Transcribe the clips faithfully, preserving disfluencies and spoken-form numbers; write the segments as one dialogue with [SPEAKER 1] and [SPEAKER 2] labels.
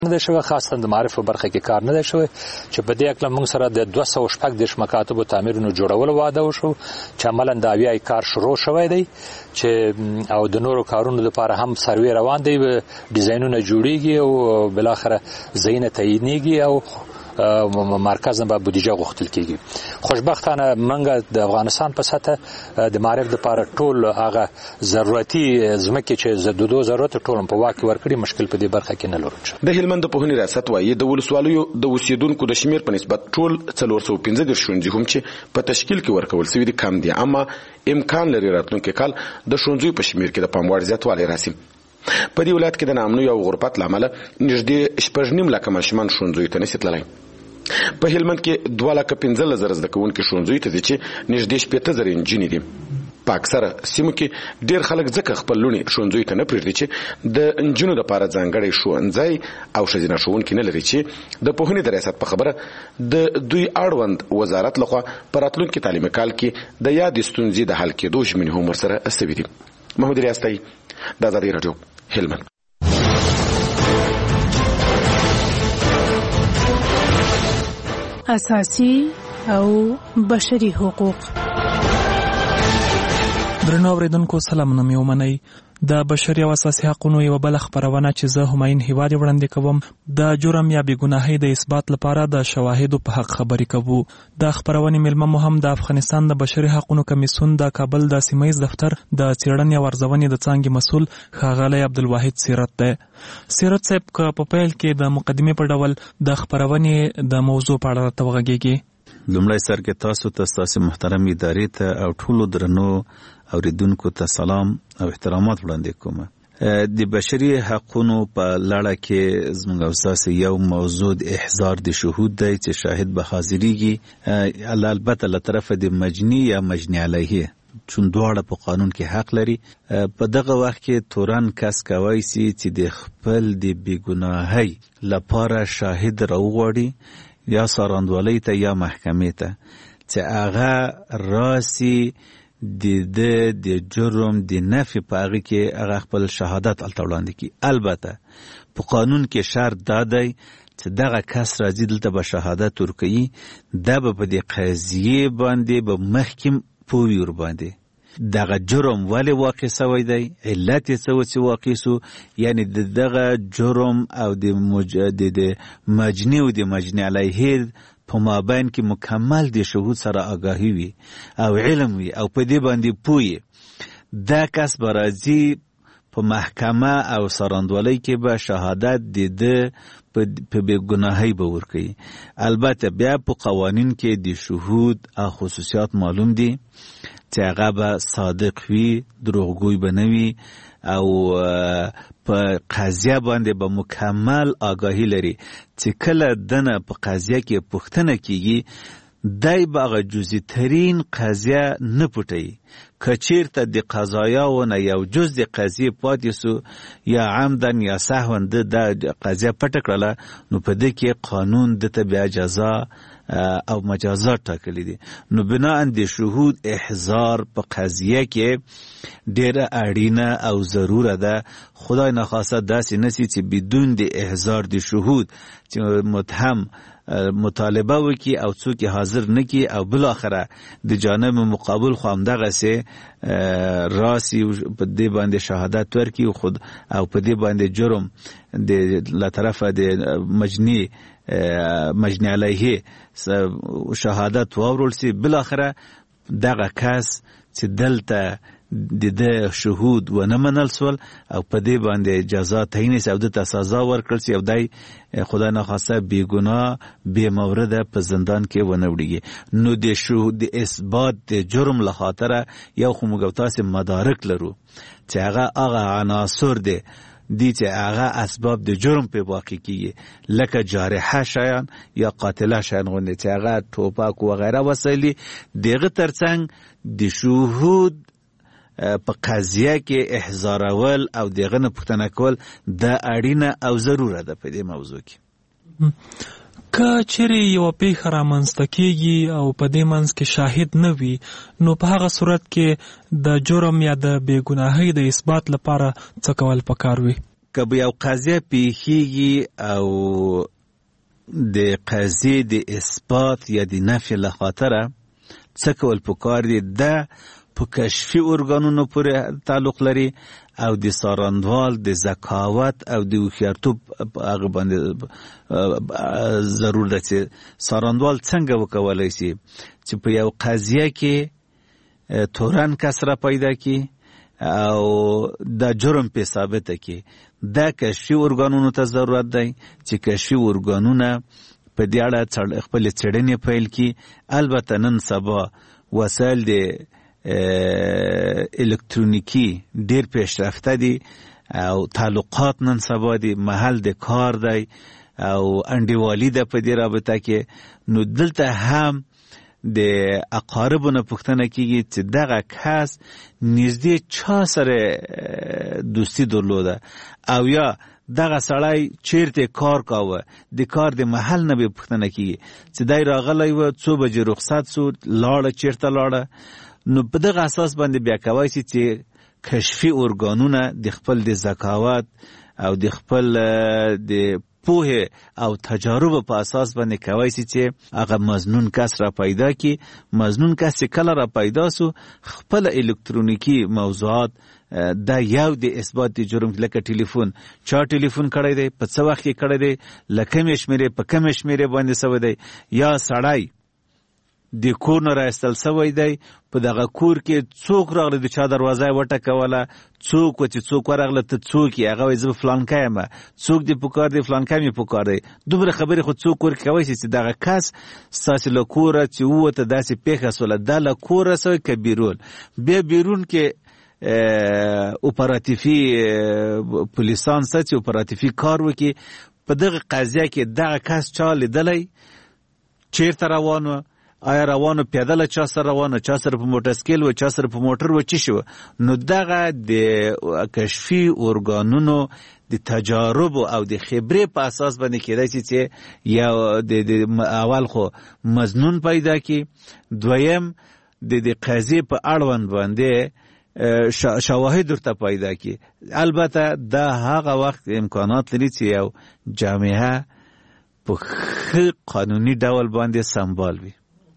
[SPEAKER 1] نه دی شوی، خاصتا د معارف په برخه کې کار نه دی شوی چې په دې هکله موږ سره د دوه سوه شپږ دېرش مکاتبو تعمیرونو جوړولو وعده وشو چې عملا د اویا کار شروع شوی دی چې او د نورو کارونو لپاره هم سروې روان دی، ډیزاینونه جوړیږي او بالاخره ځایونه تعیینیږي او مرکز نه به بودیجه غوښتل کیږي. خوشبختانه موږ د افغانستان په سطح د معارف لپاره ټول هغه ضرورتي ځمکې چې د دوه ضرورت ټول په واک ورکړي، مشکل په دې برخه کې نه لرو.
[SPEAKER 2] د هلمند د پوهنې ریاست وایي د ولسوالیو د اوسیدونکو د شمیر په نسبت ټول څلور سوه پنځه دېرش ښوونځي هم چې په تشکیل کې ورکول شوي دي کم دي، اما امکان لري راتلونکي کال د ښوونځیو په شمیر کې د پام وړ زیاتوالی راسي. په دې ولایت کې د ناامنۍ او غربت له امله نږدې شپږ نیم لکه ماشومان ښوونځیو ته نشي تللی. په هلمند کې دوه لکه پنځلس زره زده کوونکي ښوونځیو ته ځي چې نږدې شپېته زره نجونې دي. په اکثره سیمو کې ډېر خلک ځکه خپل لوڼې ښوونځیو ته نه پرېږدي چې د نجونو دپاره ځانګړی ښوونځی او ښځینه ښوونکي نه لري، چې د پوهنې د ریاست په خبره د دوی اړوند وزارت لخوا په راتلونکي تعلیمي کال کې د یادې ستونزې د حل کېدو ژمنې هم ورسره سوي دي. محمود ریاستی، د ازادۍ راډیو، هلمند.
[SPEAKER 3] اساسي او بشري حقوق.
[SPEAKER 4] درنو اوریدونکو سلامونه مې ومنئ. د بشري او اساسي حقوقو یوه بله خپرونه چې زه همایون هیواد وړاندې کوم د جرم یا بېګناهۍ د اثبات لپاره د شواهدو په حق خبرې کوو. د خپرونې میلمه مو هم د افغانستان د بشري حقوقو کمیسیون د کابل د سیمهییز دفتر د څېړنې او ارزونې د څانګې مسؤل ښاغلی عبدالواحد سیرت دی. سیرت صاحب، که په پیل کې د مقدمې په ډول د خپرونې د موضوع په اړه راته وغږیږي.
[SPEAKER 5] لومړی سر کې تاسو ته ستاسې محترم ادارې ته او ټولو درنو اوریدونکو ته سلام او احترامات وړاندې کوم. د بشري حقونو په لړه کې زموږ او ستاسې یو موضوع د احضار د شهود دی چې شاهد به حاضریږي، البته له طرفه د مجني یا مجني علیه، چون دواړه په قانون کې حق لري. په دغه وخت کې تورن کس کولی سي چې د خپل د بېګناهۍ لپاره شاهد راوغواړي یا څارندوالۍ ته یا محکمې ته، چې هغه راسي د د د جرم د نفي په هغه کې هغه خپل شهادت هلته وړاندې کړي. البته په قانون کې شرط دا دی چې دغه کس راځي دلته به شهادت ورکوي، دا به په دې قضیې باندې به مخکې پوه وي ورباندې دغه جرم ولې واقع سوی دی، علت یې څه و چې واقع سو، یعنی د دغه جرم او د د مجني او د مجني علیه په مابین کې مکمل د شهود سره آگاهی وي او علم وي او په دې باندې پوهی. دا کس به راځي په محکمه او څارندوالۍ کې به شهادت د ده په بېګناهۍ به ورکوي. البته بیا په قوانین کې د شهود او خصوصیات معلوم دي چې هغه به صادق وي، دروغگوی به نه وي او په قضیه باندې به مکمل آگاهی لري چې کله دنه په قضیه کې پوښتنه کیږي دای به هغه جزئی ترین قضیه نه پټوي. که چیرته د قضایاونه یو جز د قضیې پاتې سو یا عمدن یا سهوا د قضیه پټه کړله، نو په دې کې قانون دته بیا جزا او مجازات ټاکلي دي. نو بناء د شهود احضار په قضیه کې ډیره اړینه او ضروره ده. خدای نخواسته داسې نسی چې بدون د احضار د شهود چې متهم مطالبه وکي او څوک حاضر نکي او بالاخره د جانب مقابل خو همدغسې راسي په دې باندې شهادت ورکي او خود او په دې باندې جرم د له طرفه د مجني مجني علیه شهادت واورول سي، بالاخره دغه کس چې دلته د د شهود و نه منل سول او په دې باندې جزا تعیین سي او د سزا ورکړل سي او دای خدای نخواسته بې ګناه بې مورده په زندان کې ونه وړيږي. نو د شهود د اثبات د جرم له خاطره یو خو موږ تاسو مدارک لرو چې هغه هغه عناصر دي دي چې هغه اسباب د جرم په واقع کیږي، لکه جارحه شیان یا قاتله شیان غوندې چې هغه ټوپک و غیره وسایلی دغه ترڅنګ د شهود په قضیه کې احضارول او دغه نه پوښتنه کول د اړینه او ضروره ده په دې موضوع کې.
[SPEAKER 4] که چیرې یوه پیښه رامنځته کیږي او په دې منځ کې شاهد نه وي، نو په هغه صورت کې د جرم یا د بېګناهۍ د اثبات لپاره څه کول پکار وي؟
[SPEAKER 5] که به یو قضیه پیښیږي او د قضیې د اثبات یا د نفي له خاطره څه کول پکار دي؟ دا په کشفي ارګانونو پورې تعلق لري او د څارندوال د ذکاوت او د هوښیارتوب هغه باندې ضرور ده چې څارندوال څنګه وکولی شي چې په یو قضیه کې تورن کس را پیدا کړي او دا جرم په ثابته کړي. دا کشفي ارګانونو ته ضرورت دی چې کشفي ارګانونه په دې اړه خپل څېړنې پیل کړي. البته نن سبا وسایل د الکترونیکی ډیر پیشرفته دي او تعلقات نن سبا دي، محل د کار دی او انډیوالي ده په دې رابطه کې. نو دلته هم د اقاربو نه پوښتنه کیږي چې دغه کس نږدې چا سره دوستی درلوده او یا دغه سړی چیرته کار کاوه، د کار د محل نه به پوښتنه کیږي چې دای راغلی و څو بجې رخصت سو، لاړه چیرته لاړه. نو په دغه اساس باندې بیا کوای شي چې کشفي ارګانونه د خپل د ذکاوت او د خپل د پوهه او تجارب په اساس باندې کوي چې هغه مظنون کس را پیدا کی. مظنون کس کله را پیدا سو خپل الکترونیکی موضوعات دا یو د اثبات د جرم، لکه ټلیفون، چا ټلیفون کړی دی، په څه وخت کې کړی دی، لکه مې شمیرې په کم شمیرې باندې سوی دی، یا سړی د کور نه راایستل سوی دی، په دغه کور کې څوک راغلی د چا دروازه یې وټکوله، څوک و چې څوک ورغله ته څوک یې، هغه وایي زه فلانکی یم، څوک دې پکار دی، فلانکی مې پکار دی. دومره خبرې خو څوک ورکوی شي چې دغه کس ستاسې له کوره چې ووته داسې پیښه سوله، دا له کوره سوی که بیرون. بیا بیرون کې اپراتیفي پولیسان سته چې اپراتیفي کار وکړي په دغه قضیه کې دغه کس چا لیدلی، چیرته روان و، آیا روانو پیدله چا سره روانو، چا سره په موټرسکیل و، چا سره په موټر و، چی شو. نو دغه د کشفي ارګانونو د تجارب او د خبرې په اساس باندې کېدای شي چې یا د اول خو مظنون پیدا کی، دویم د د قضیې په اړوند باندې شواهد ورته پیدا کی. البته دا هغه وخت امکانات لري چې یو جامعه په ښه قانوني ډول باندې سمبال وي.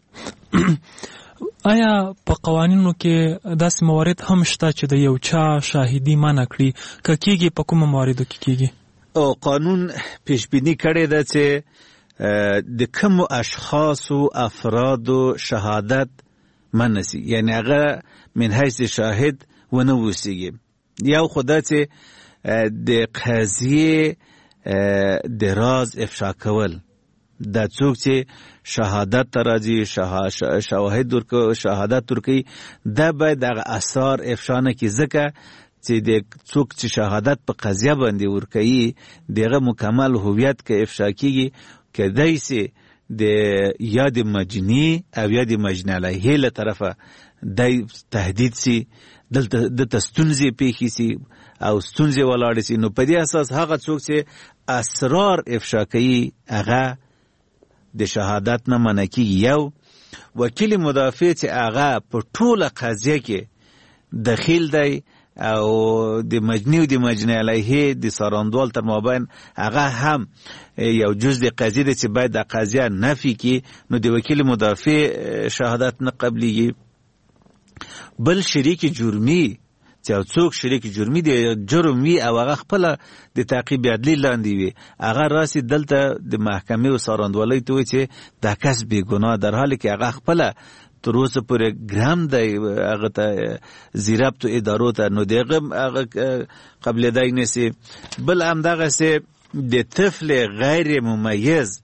[SPEAKER 4] آیا په قوانینو کې داسې موارد هم شته چې د یو چا شاهدي منع کړي؟ که کېږي په کومو مواردو کې کېږي؟
[SPEAKER 5] او قانون پیشبینی کړی ده چې د کومو اشخاصو افرادو شهادت منع سي، یعنی هغه من حیث شاهد ونه اوسیږي. یو خو دا چې د قضیې د راز افشا کول، دا څوک چې شهادت ته راځي، شواهد ورکوي، شهادت ورکوي، دا باید هغه اثار افشا نه کړي، ځکه چې د څوک چې شهادت په قضیه باندې ورکوي دغه مکمل هویت که افشا کېږي کېدای سي د یا د مجني او یا د مجني علیه له طرفه دی تهدید سي، دلته دلته ستونزې پیښې سي او ستونزې ولاړې سي. نو په دې اساس هغه څوک چې اسرار افشا کوي هغه د شهادت نه منع کېږي. یو وکیل مدافع چې هغه په ټوله قضیه کې دخیل دی او د مجني او د مجني علیه د څارندوال تر مابین هغه هم یو جز د قضیې دی چې باید د قضیه نفي کړي، نو د وکیل مدافع شهادت نه قبلیږي. بل شریک جرمی چې څوک شریک جرمی دی، جرم وي او هغه خپل د تعقیب عدلی لاندې وي، هغه راسي دلته د محکمې او څارندوالۍ ته وي چې دا کس بې ګناه، در حالی کې هغه خپل تر اوسه پورې ګرام دی هغه ته زیربط ادارو ته، نو دغه هغه قبلېدای نشي. بل همدغسې د طفل غیر ممیز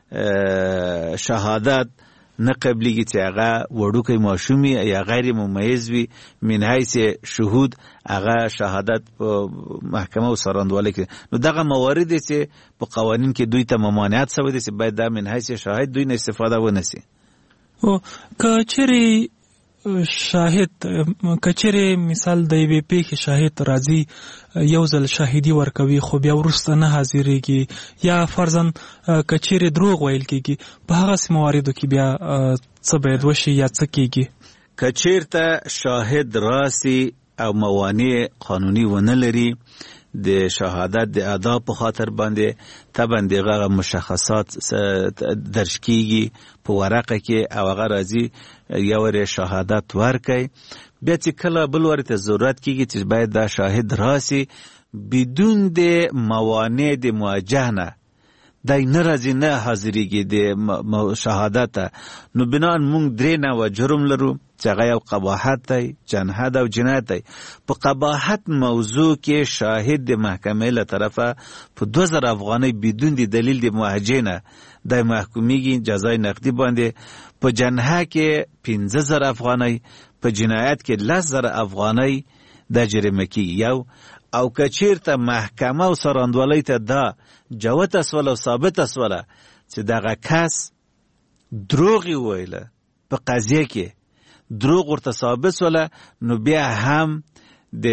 [SPEAKER 5] شهادت نه قبلیږي چې هغه وړوکی ماشومي یا غیر ممیز وي، من حیث شهود هغه شهادت په محکمه او څارندوالۍ کې. نو دغه موارد چې په قوانین کې دوی ته ممانعت شوی دی چې باید دا من حیث شاهد دوی نه استفاده ونه سي.
[SPEAKER 4] او که چیرې شاهد که چیرې مثال د یوې پیښې شاهد راځي یو ځل شاهدي ورکوي خو بیا وروسته نه حاضرېږي، یا فرضاً که چیرې دروغ ویل کېږي، په هغسې مواردو کې بیا څه باید وشي یا څه کېږي؟
[SPEAKER 5] که چیرته شاهد راسي او موانع قانوني ونه لري، د شهادت د ادا په خاطر باندې تبن دغه مشخصات درج کیږي په ورقه کې او هغه راځي یو ور شهادت ورکړي. بیا چې کله بل ورته ضرورت کیږي چې باید دا شاهد راسي بدون د موانع د مواجهه نه دای ناراضي نه حاضرېږي د شهادت، نو بنان مونږ درې نه و جرم لرو چې هغه یو قباحت دی، جنحت او جنایت دی. په قباحت موضوع کې شاهد د محکمې له طرفه په دوه زره افغانۍ بدون د دلیل د معاهجې نه د محکومیږي جزای نقدي باندې، په جنحه کې پنځه زره افغانۍ، په جنایت کې لس زره افغانۍ د جریمه کیږي. یو او کچیرته محکمه او سراندوالۍ ته دا جوت اسوله او ثابت اسوله چې دغه کس دروغ ویله په قضیه کې دروغ ورته ثابت سوله، نو بیا هم د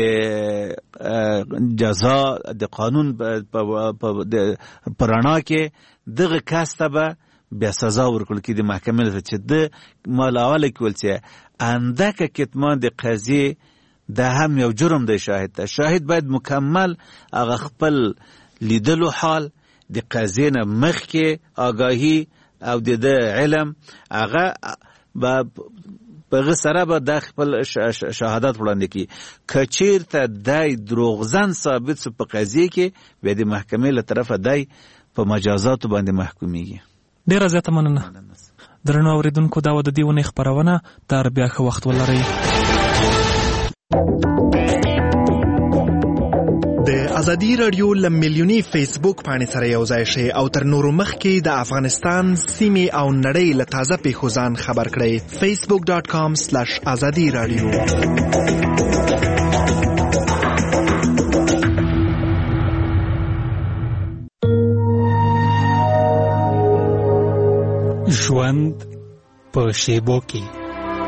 [SPEAKER 5] جزا د قانون په رڼا کې دغه کس ته به بیا سزا ورکول کېږي د محکمې ته چې د مالاوله کې ول چې اندکه کتمان د قضیې دا هم یو جرم دی. شاهد ته شاهد باید مکمل هغه خپل لیدلو حال د قضیې نه مخکې آگاهی او د علم هغه به په سره به د خپل شهادت وړاندې کړي. که چیرته دی دروغزن ثابت سو په قضیې کې بیا د محکمې له طرفه دی په مجازاتو باندې محکومیږي.
[SPEAKER 4] ډیره زیاته مننه. درنو اوریدونکو دا و د دې ونې خپرونه. تر بیا ښه وخت ولرئ.
[SPEAKER 6] د ازادي رادیو لمیلیونی فیسبوک باندې سره یو ځای شئ او تر نورو مخکې د افغانستان سیمې او نړۍ له تازه پیښو ځان خبر کړئ. فیسبوک ډاٹ کام سلیش ازادي رادیو.
[SPEAKER 7] ژوند په شیبو کې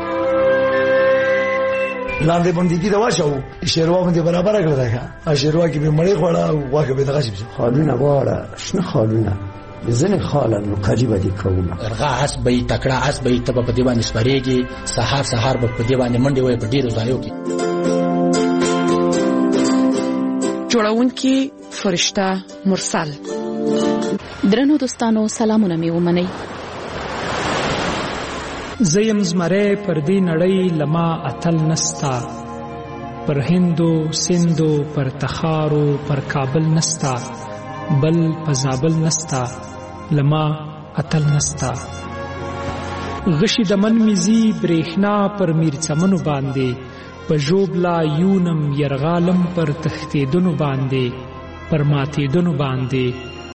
[SPEAKER 8] لاندې باندې دي واچو شیروا باندې برابر کړل دا شیروا کې به مړې خوړه او واګه به دغه شي
[SPEAKER 9] خالونه واړه شنه خالونه ځنه خاله نو قریبه دي کومه
[SPEAKER 10] ارغا اس به تکړه اس به تب په دی باندې سپریږي سحر سحر په دی باندې منډي وای په ډیرو ځایو کې
[SPEAKER 11] جوړونکي فرشته مرسل.
[SPEAKER 12] درنو دوستانو سلامونه مې ومنئ.
[SPEAKER 13] زیم زمره پر دی نړۍ لما اتل نستا، پر هندو سندو پر تخارو پر کابل نستا، بل پزابل نستا لما اتل نستا. غشی دمن میزی برېښنا پر میرچمنو باندې، په ژوبلا یونم یرغالم پر تښتېدنو باندې، پر ماتېدنو باندې